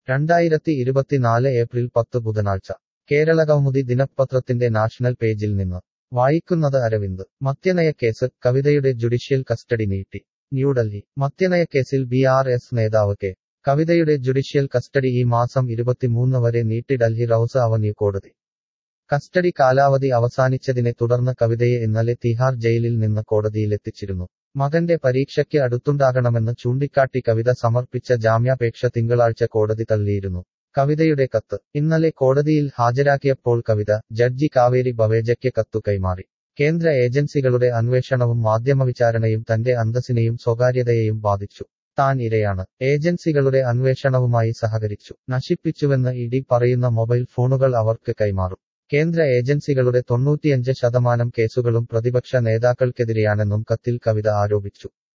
2024 April 10 ബുധനാഴ്ച കേരളകൗമുദി ദിനപത്രത്തിന്റെ national പേജിൽ നിന്ന് വായിക്കുന്നത് അരവിന്ദ് മദ്യനയക്കേസ് കവിതയുടെ ജുഡീഷ്യൽ കസ്റ്റഡി നീട്ടി ന്യൂഡൽഹി മദ്യനയക്കേസിൽ ബി.ആർ.എസ് നേതാവ് കെ കവിതയുടെ ജുഡീഷ്യൽ കസ്റ്റഡി ഈ മാസം 23 വരെ നീട്ടി ഡൽഹി റൌസ് അവന്യൂ കോടതി കസ്റ്റഡി കാലാവധി അവസാനിച്ചതിനെ തുടർന്ന് കവിതയെ ഇന്നലെ തിഹാർ ജയിലിൽ നിന്ന് കോടതിയിലെത്തിച്ചിരുന്നു മകന്റെ പരീക്ഷയ്ക്ക് അടുത്തുണ്ടാകണമെന്ന് ചൂണ്ടിക്കാട്ടി കവിത സമർപ്പിച്ച ജാമ്യാപേക്ഷ തിങ്കളാഴ്ച കോടതി തള്ളിയിരുന്നു കവിതയുടെ കത്ത് ഇന്നലെ കോടതിയിൽ ഹാജരാക്കിയപ്പോൾ കവിത ജഡ്ജി കാവേരി ബവേജയ്ക്ക് കത്തു കൈമാറി കേന്ദ്ര ഏജൻസികളുടെ അന്വേഷണവും മാധ്യമവിചാരണയും തന്റെ അന്തസ്സിനെയും സ്വകാര്യതയെയും ബാധിച്ചു താൻ ഇരയാണ് ഏജൻസികളുടെ അന്വേഷണവുമായി സഹകരിച്ചു നശിപ്പിച്ചുവെന്ന് ഇഡി പറയുന്ന മൊബൈൽ ഫോണുകൾ അവർക്ക് കൈമാറും കേന്ദ്ര ഏജൻസികളുടെ 95% കേസുകളും പ്രതിപക്ഷ നേതാക്കൾക്കെതിരെയാണെന്നും കത്തിൽ കവിത ആരോപിച്ചു